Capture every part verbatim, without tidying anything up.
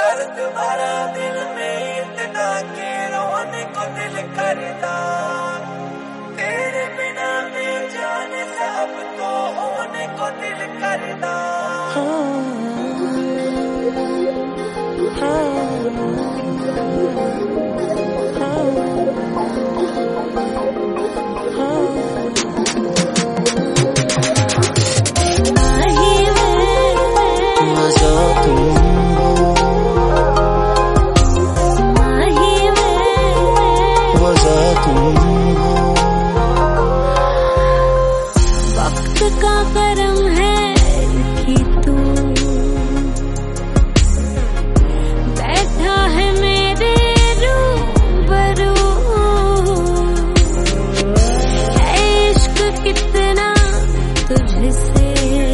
दर्द भरा दिल में इतना के रोने को दिल करता, तेरे बिना मैं जाने सबको होने को दिल करता। वक्त का करम है कि तू बैठा है मेरे रूबरू, है इश्क कितना तुझसे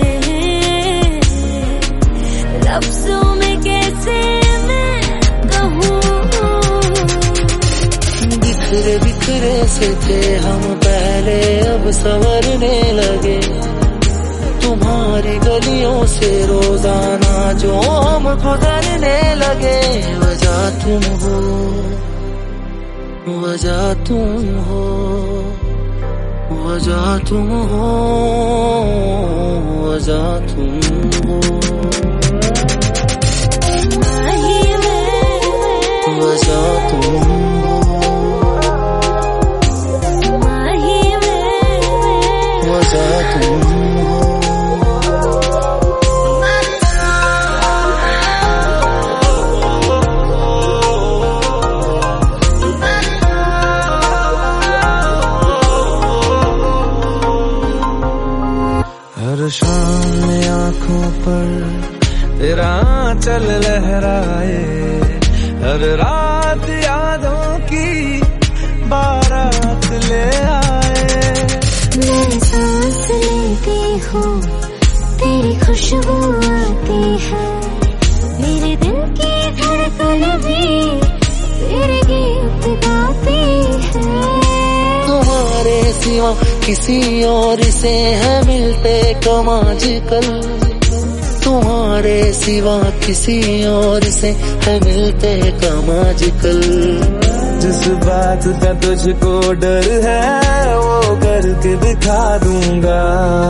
लफ्जों में कैसे मैं कहूँ। बिखरे बिखरे से थे हम पहले, अब संवरने लगे। तुम्हारी गलियों से रोजाना जो हम गुजरने लगे। वजह तुम हो, वजह तुम हो, वजह तुम हो, वजह तुम हो, वजह तुम हो। हर शाम में आँखों पर तेरा चल लहराए, हर रात यादों की बारात ले आए। मैं सांस लेती हूँ तेरी खुशबू आती है, मेरे दिल की धड़कन भी तेरे गीत गाती है। तुम्हारे सिवा किसी और से है मिलते कम आजकल, तुम्हारे सिवा किसी और से है मिलते कम आजकल। जिस बात का तुझको डर है वो करके दिखा दूंगा,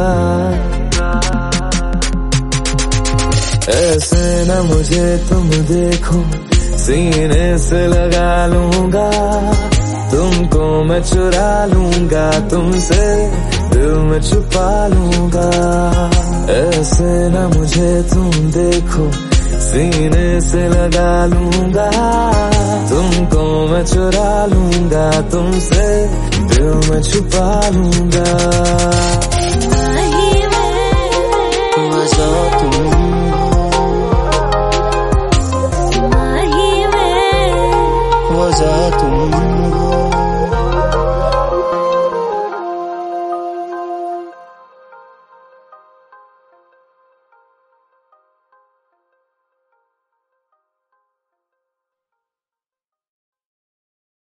ऐसे न मुझे तुम देखो सीने से लगा लूंगा। तुमको मैं चुरा लूंगा, तुमसे दिल में छुपा लूंगा। ऐसे न मुझे तुम देखो सीने से लगा लूंगा। तुमको मैं चुरा लूंगा, तुमसे दिल में छुपा लूंगा। वजह तुम हो, वजह तुम हो।